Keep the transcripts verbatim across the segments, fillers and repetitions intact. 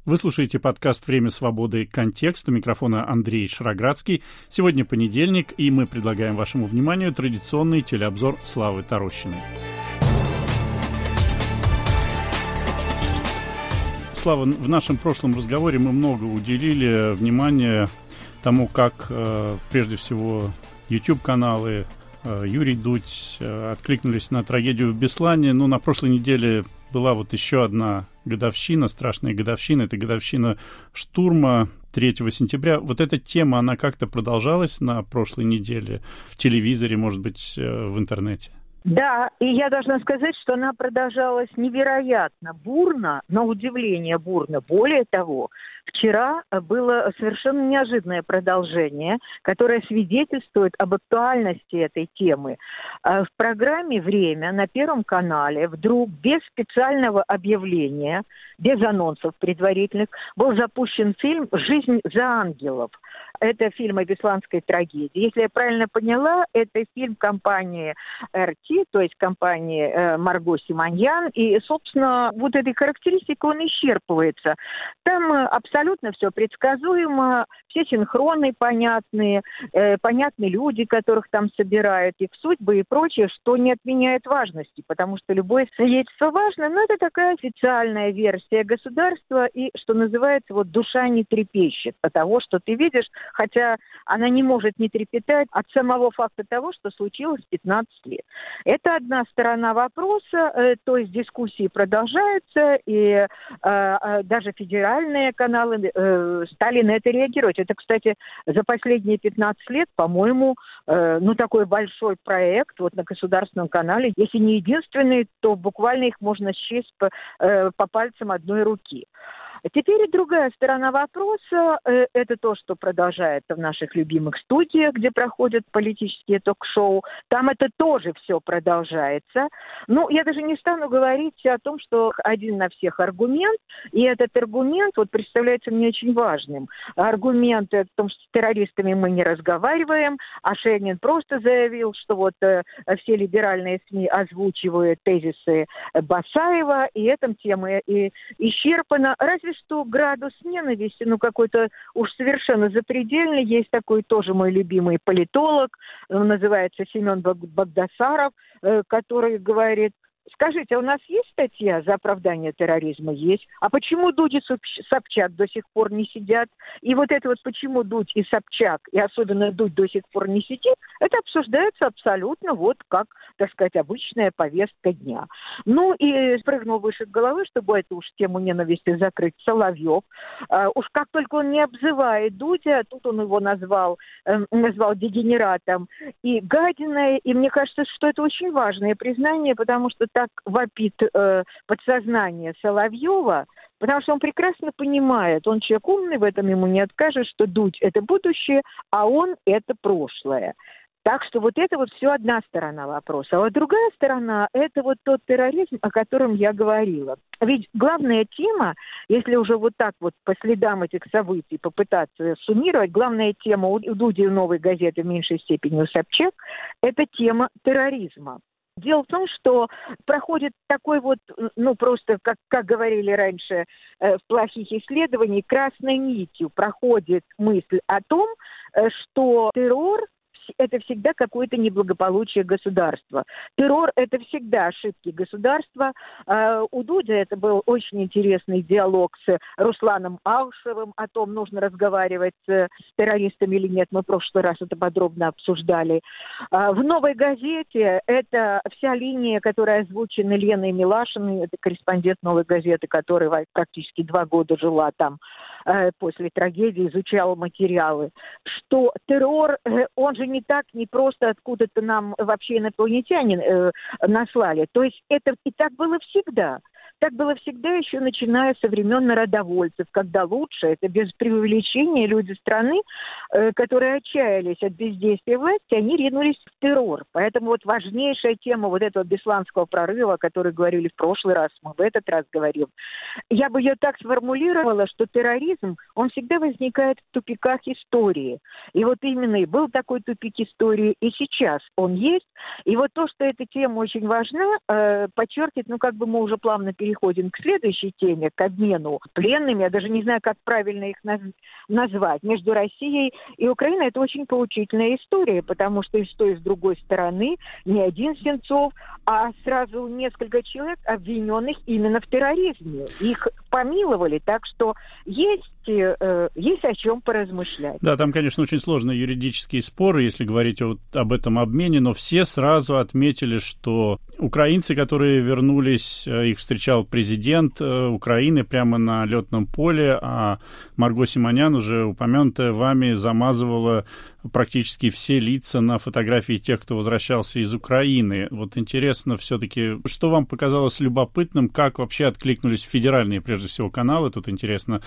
Вы слушаете подкаст «Время свободы. Контекст». У микрофона Андрей Шароградский. Сегодня понедельник, и мы предлагаем вашему вниманию традиционный телеобзор Славы Тарощиной. Слава, в нашем прошлом разговоре мы много уделили внимания тому, как, прежде всего, YouTube-каналы, Юрий Дудь откликнулись на трагедию в Беслане. Ну, на прошлой неделе была вот еще одна годовщина, страшная годовщина. Это годовщина штурма третьего сентября. Вот эта тема, она как-то продолжалась на прошлой неделе в телевизоре, может быть, в интернете? Да, и я должна сказать, что она продолжалась невероятно бурно, на удивление бурно. Более того, вчера было совершенно неожиданное продолжение, которое свидетельствует об актуальности этой темы. В программе «Время» на Первом канале вдруг без специального объявления, без анонсов предварительных, был запущен фильм «Жизнь за ангелов». Это фильм о бесланской трагедии. Если я правильно поняла, это фильм компании эр ти, то есть компании э, Марго Симоньян. И, собственно, вот этой характеристикой он исчерпывается. Там э, абсолютно все предсказуемо, все синхроны понятные, э, понятны люди, которых там собирают, их судьбы и прочее, что не отменяет важности, потому что любое свидетельство важно, но это такая официальная версия государства, и, что называется, вот душа не трепещет от того, что ты видишь, хотя она не может не трепетать от самого факта того, что случилось пятнадцать лет. Это одна сторона вопроса, э, то есть дискуссии продолжаются, и э, э, даже федеральные каналы э, стали на это реагировать. Это, кстати, за последние пятнадцать лет, по-моему, э, ну такой большой проект вот на государственном канале. Если не единственный, то буквально их можно счесть по, э, по пальцам одной руки. Теперь другая сторона вопроса э, – это то, что продолжается в наших любимых студиях, где проходят политические ток-шоу. Там это тоже все продолжается. Ну, я даже не стану говорить о том, что один на всех аргумент, и этот аргумент вот представляется мне очень важным. Аргумент о том, что с террористами мы не разговариваем, а Шенин просто заявил, что вот э, все либеральные СМИ озвучивают тезисы Басаева, и эта тема и исчерпана. Разве что градус ненависти, ну, какой-то уж совершенно запредельный. Есть такой тоже мой любимый политолог, он называется Семен Багдасаров, который говорит: скажите, а у нас есть статья за оправдание терроризма? Есть. А почему Дудь и Собчак до сих пор не сидят? И вот это вот почему Дудь и Собчак, и особенно Дудь до сих пор не сидит, это обсуждается абсолютно вот как, так сказать, обычная повестка дня. Ну и спрыгнул выше головы, чтобы эту уж тему ненависти закрыть, Соловьев. А, уж как только он не обзывает Дудя, тут он его назвал, э, назвал дегенератом и гадиной. И мне кажется, что это очень важное признание, потому что так вопит э, подсознание Соловьева, потому что он прекрасно понимает, он человек умный, в этом ему не откажешь, что Дудь – это будущее, а он – это прошлое. Так что вот это вот все одна сторона вопроса. А вот другая сторона – это вот тот терроризм, о котором я говорила. Ведь главная тема, если уже вот так вот по следам этих событий попытаться суммировать, главная тема у Дуди и Новой газеты в меньшей степени у Собчак – это тема терроризма. Дело в том, что проходит такой вот, ну просто, как, как говорили раньше э, в плохих исследованиях, красной нитью проходит мысль о том, э, что террор это всегда какое-то неблагополучие государства. Террор – это всегда ошибки государства. У Дудя это был очень интересный диалог с Русланом Аушевым о том, нужно разговаривать с террористами или нет. Мы в прошлый раз это подробно обсуждали. В «Новой газете» это вся линия, которая озвучена Леной Милашиной, это корреспондент «Новой газеты», которая практически два года жила там после трагедии, изучала материалы, что террор, он же не так, не просто откуда-то нам вообще инопланетяне э, наслали. То есть это и так было всегда. Так было всегда, еще начиная со времен народовольцев, когда лучше, это без преувеличения, люди страны, э, которые отчаялись от бездействия власти, они ринулись в террор. Поэтому вот важнейшая тема вот этого бесланского прорыва, о которой говорили в прошлый раз, мы в этот раз говорим, я бы ее так сформулировала, что терроризм, он всегда возникает в тупиках истории. И вот именно и был такой тупик истории, и сейчас он есть. И вот то, что эта тема очень важна, э, подчеркивает, ну как бы мы уже плавно перейдем переходим к следующей теме, к обмену пленными, я даже не знаю, как правильно их наз- назвать, между Россией и Украиной, это очень поучительная история, потому что и с той, и с другой стороны не один Сенцов, а сразу несколько человек, обвиненных именно в терроризме. Их помиловали, так что есть, э, есть о чем поразмышлять. Да, там, конечно, очень сложные юридические споры, если говорить вот об этом обмене, но все сразу отметили, что украинцы, которые вернулись, их встречал президент Украины прямо на летном поле, а Марго Симонян, уже упомянутая вами, замазывала практически все лица на фотографии тех, кто возвращался из Украины. Вот интересно все-таки, что вам показалось любопытным, как вообще откликнулись федеральные, прежде всего, каналы, тут интересно,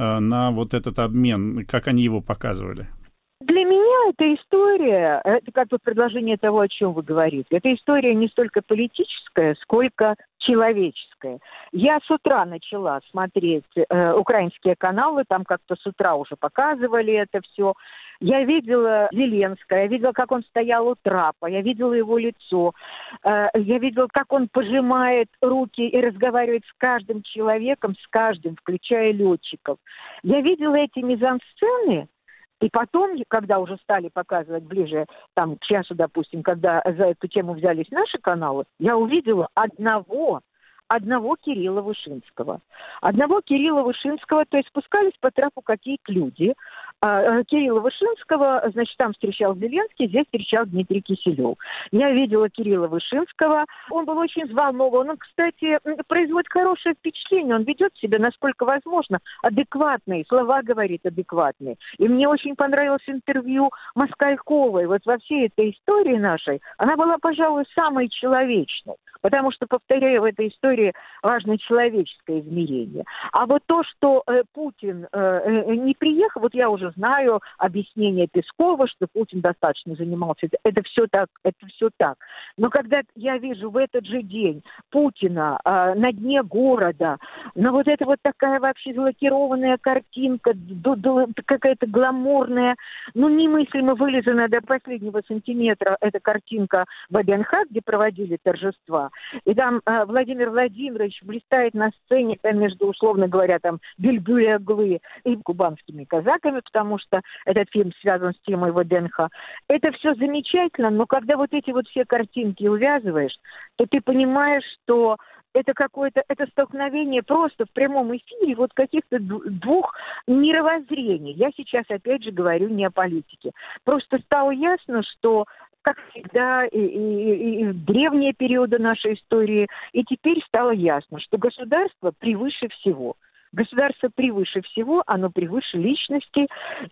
на вот этот обмен, как они его показывали? Для меня эта история, это как бы продолжение того, о чем вы говорите. Эта история не столько политическая, сколько человеческая. Я с утра начала смотреть э, украинские каналы, там как-то с утра уже показывали это все. Я видела Зеленского, я видела, как он стоял у трапа, я видела его лицо, э, я видела, как он пожимает руки и разговаривает с каждым человеком, с каждым, включая летчиков. Я видела эти мизансцены. И потом, когда уже стали показывать ближе там, к часу, допустим, когда за эту тему взялись наши каналы, я увидела одного, одного Кирилла Вышинского. Одного Кирилла Вышинского, то есть спускались по трапу какие-то люди. А, Кирилла Вышинского, значит, там встречал Зеленский, здесь встречал Дмитрий Киселев. Я видела Кирилла Вышинского, он был очень взволнован. Он, кстати, производит хорошее впечатление, он ведет себя, насколько возможно, адекватные, слова говорит адекватные. И мне очень понравилось интервью Москальковой. Вот во всей этой истории нашей, она была, пожалуй, самой человечной. Потому что, повторяю, в этой истории важно человеческое измерение. А вот то, что э, Путин э, не приехал, вот я уже знаю объяснение Пескова, что Путин достаточно занимался. Это, это все так, это все так. Но когда я вижу в этот же день Путина э, на дне города, ну вот это вот такая вообще залакированная картинка, д- д- какая-то гламурная, ну немыслимо вылизанная до последнего сантиметра эта картинка в ВДНХ, где проводили торжества. И там э, Владимир Владимирович блистает на сцене там, между, условно говоря, там Бельбю и Оглы и кубанскими казаками, потому что этот фильм связан с темой ВДНХ. Это все замечательно, но когда вот эти вот все картинки увязываешь, то ты понимаешь, что это какое-то, это столкновение просто в прямом эфире вот каких-то двух мировоззрений. Я сейчас опять же говорю не о политике. Просто стало ясно, что как всегда, и, и, и в древние периоды нашей истории, и теперь стало ясно, что государство превыше всего. Государство превыше всего, оно превыше личности,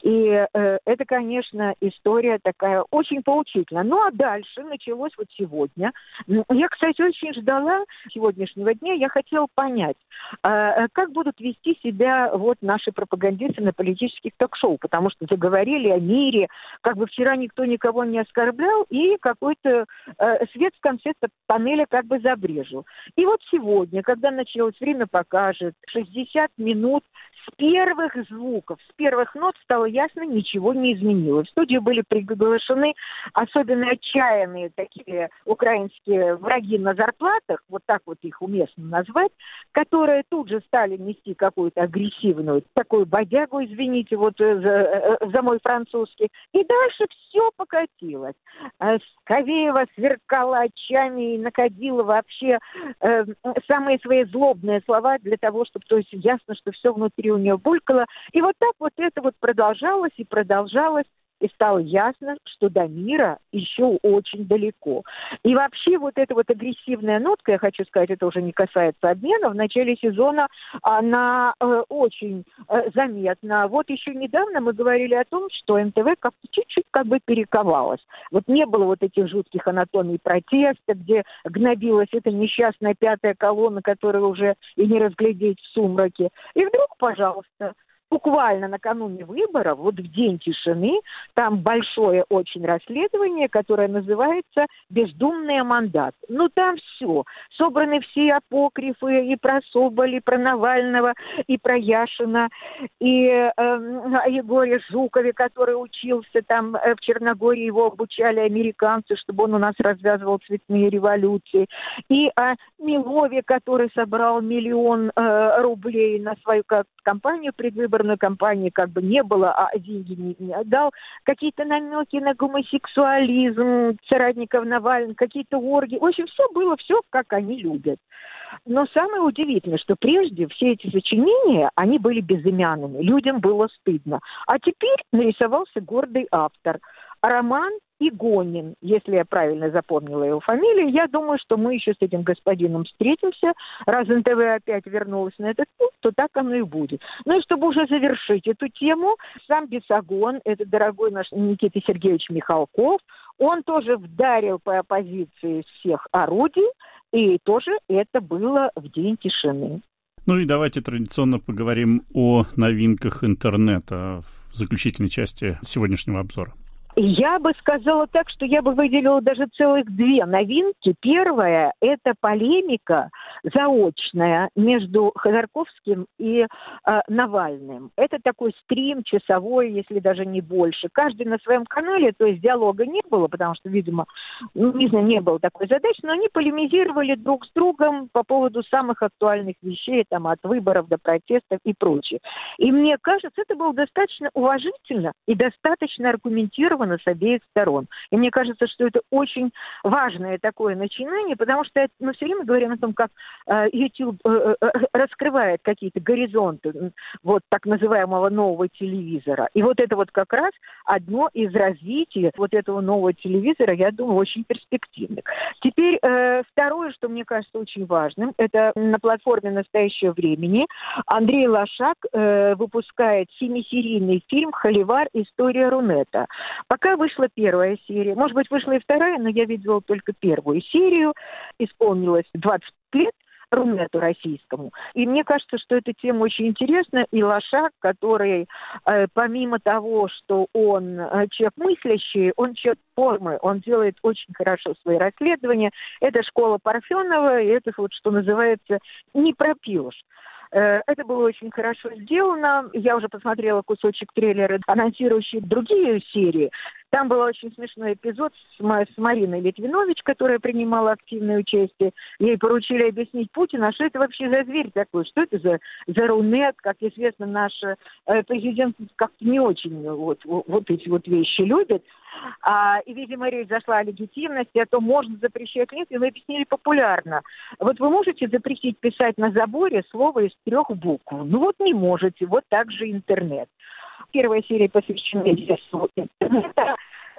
и э, это, конечно, история такая очень поучительная. Ну, а дальше началось вот сегодня. Я, кстати, очень ждала сегодняшнего дня, я хотела понять, э, как будут вести себя вот наши пропагандисты на политических ток-шоу, потому что заговорили о мире, как бы вчера никто никого не оскорблял, и какой-то э, свет в конце тоннеля как бы забрежил. И вот сегодня, когда началось «Время покажет», шестьдесят минут с первых звуков, с первых нот стало ясно, ничего не изменилось. В студию были приглашены особенно отчаянные такие украинские враги на зарплатах, вот так вот их уместно назвать, которые тут же стали нести какую-то агрессивную, такую бодягу, извините, вот за, за мой французский. И дальше все покатилось. Скавеева сверкала очами и находила вообще э, самые свои злобные слова для того, чтобы, то есть, ясно, что все внутри у нее булькало. И вот так вот это вот продолжалось и продолжалось. И стало ясно, что до мира еще очень далеко. И вообще вот эта вот агрессивная нотка, я хочу сказать, это уже не касается обмена, в начале сезона она э, очень э, заметна. Вот еще недавно мы говорили о том, что эн тэ вэ как-то чуть-чуть как бы перековалась. Вот не было вот этих жутких анатомий протеста, где гнобилась эта несчастная пятая колонна, которую уже и не разглядеть в сумраке. И вдруг, пожалуйста, буквально накануне выборов, вот в день тишины, там большое очень расследование, которое называется «Бездумный мандат». Ну, там все. Собраны все апокрифы и про Соболя, и про Навального, и про Яшина, и э, о Егоре Жукове, который учился там э, в Черногории, его обучали американцы, чтобы он у нас развязывал цветные революции, и о Милове, который собрал миллион э, рублей на свою как, кампанию, предвыборную кампанию, как бы не было, а деньги не, не отдал, какие-то намеки на гомосексуализм соратников Навального, какие-то оргии. В общем, все было, все, как они любят. Но самое удивительное, что прежде все эти сочинения, они были безымянными, людям было стыдно. А теперь нарисовался гордый автор. Роман Игонин, если я правильно запомнила его фамилию. Я думаю, что мы еще с этим господином встретимся. Раз эн тэ вэ опять вернулась на этот путь, то так оно и будет. Ну и чтобы уже завершить эту тему, сам Бесогон, это дорогой наш Никита Сергеевич Михалков, он тоже вдарил по оппозиции из всех орудий, и тоже это было в день тишины. Ну и давайте традиционно поговорим о новинках интернета в заключительной части сегодняшнего обзора. Я бы сказала так, что я бы выделила даже целых две новинки. Первая – это полемика заочная между Ходорковским и э, Навальным. Это такой стрим часовой, если даже не больше. Каждый на своем канале, то есть диалога не было, потому что, видимо, ну, не знаю, не было такой задачи, но они полемизировали друг с другом по поводу самых актуальных вещей, там, от выборов до протестов и прочее. И мне кажется, это было достаточно уважительно и достаточно аргументированно с обеих сторон. И мне кажется, что это очень важное такое начинание, потому что мы все время говорим о том, как э, YouTube э, э, раскрывает какие-то горизонты вот так называемого нового телевизора. И вот это вот как раз одно из развитий вот этого нового телевизора, я думаю, очень перспективных. Теперь э, второе, что мне кажется очень важным, это на платформе «Настоящего времени» Андрей Лошак э, выпускает семисерийный фильм «Холивар. История Рунета». Пока вышла первая серия, может быть, вышла и вторая, но я видела только первую серию. Исполнилось двадцать лет Рунету российскому. И мне кажется, что эта тема очень интересна. И Лошак, который, э, помимо того, что он э, человек мыслящий, он человек формы, он делает очень хорошо свои расследования. Это школа Парфенова, и это вот, что называется, не пропьешь. Это было очень хорошо сделано. Я уже посмотрела кусочек трейлера, анонсирующий другие серии. Там был очень смешной эпизод с, с Мариной Литвинович, которая принимала активное участие. Ей поручили объяснить Путина, что это вообще за зверь такой, что это за, за Рунет. Как известно, наш э, президент как-то не очень вот, вот эти вот вещи любит. А, и, видимо, речь зашла о легитимности, о том, можно запрещать нет, и вы объяснили популярно. Вот вы можете запретить писать на заборе слово из трех букв? Ну вот не можете, вот так же интернет. Первая серия посвящена интернета.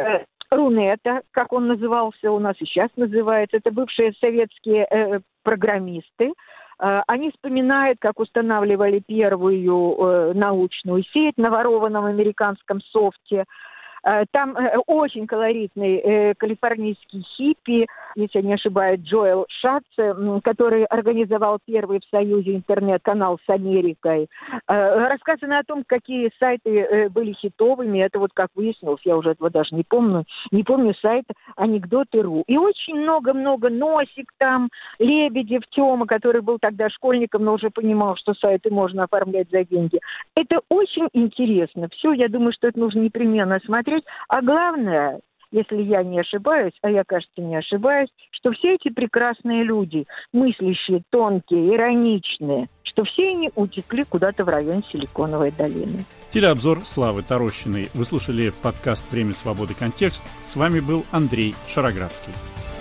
Рунета, как он назывался, у нас и сейчас называется, это бывшие советские э, программисты. Э, они вспоминают, как устанавливали первую э, научную сеть на ворованном американском софте. Там э, очень колоритный э, калифорнийский хиппи, если я не ошибаюсь, Джоэл Шатц, э, который организовал первый в Союзе интернет-канал с Америкой. Э, рассказано о том, какие сайты э, были хитовыми. Это вот как выяснилось, я уже этого даже не помню. Не помню сайт анекдоты точка ру. И очень много-много Носик там, Лебедев, Тёма, который был тогда школьником, но уже понимал, что сайты можно оформлять за деньги. Это очень интересно. Все, я думаю, что это нужно непременно смотреть. А главное, если я не ошибаюсь, а я, кажется, не ошибаюсь, что все эти прекрасные люди, мыслящие, тонкие, ироничные, что все они утекли куда-то в район Силиконовой долины. Телеобзор Славы Тарощиной. Вы слушали подкаст «Время свободы. Контекст». С вами был Андрей Шароградский.